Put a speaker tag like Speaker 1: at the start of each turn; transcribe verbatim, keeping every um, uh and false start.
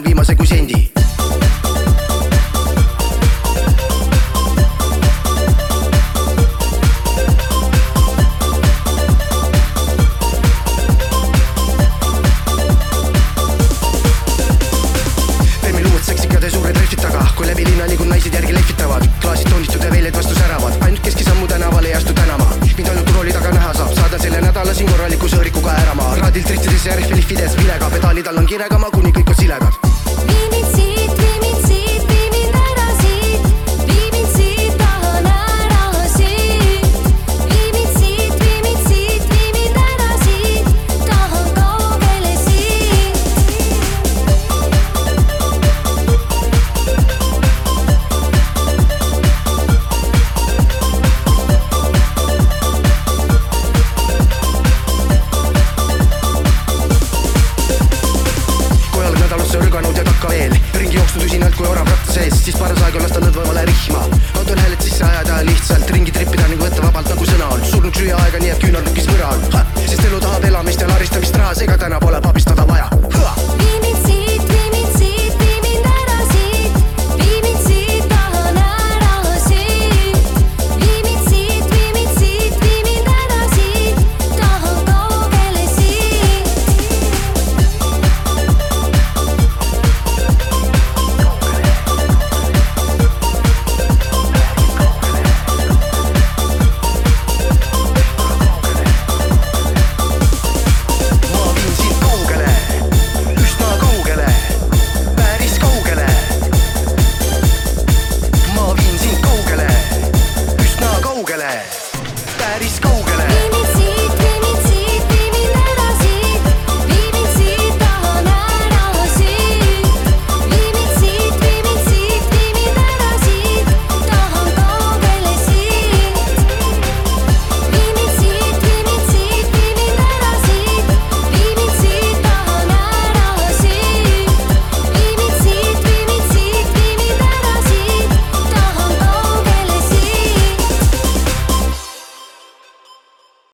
Speaker 1: viimase kui sendi. Kui läbi linna liigun naised järgi lehvitavad, klaasid toonitud ja veeled vastu säravad. Ainult keski sammu tänavale ei astu tänama. Mind ainult rooli taga näha saab, saadan selle nädala siin korraliku sõõrikuga ärama. Raadilt ristides ja rihvi lihvides, vilega pedaalid all on kirega ma kuni kõik on siledad.
Speaker 2: Vii mind siit, vii mind siit, vii mind ära siit. Vii mind siit, tahan ära siit. Vii mind siit, vii mind siit, vii mind ära siit. Tahan kaugele siit. Rüganud ja takka veel, ringi jooksnud üsinalt kui orav ratta sees, siis paras aeg on lasta nõdvamale rihma. Autol hääled sisse ajada lihtsalt, ringi trippida ning võtta vabalt nagu sõna on. Surnud süüa aega nii, et küünal nukkis võra on, sest elu tahab elamist ja laristamist rahas, ega täna pole papi.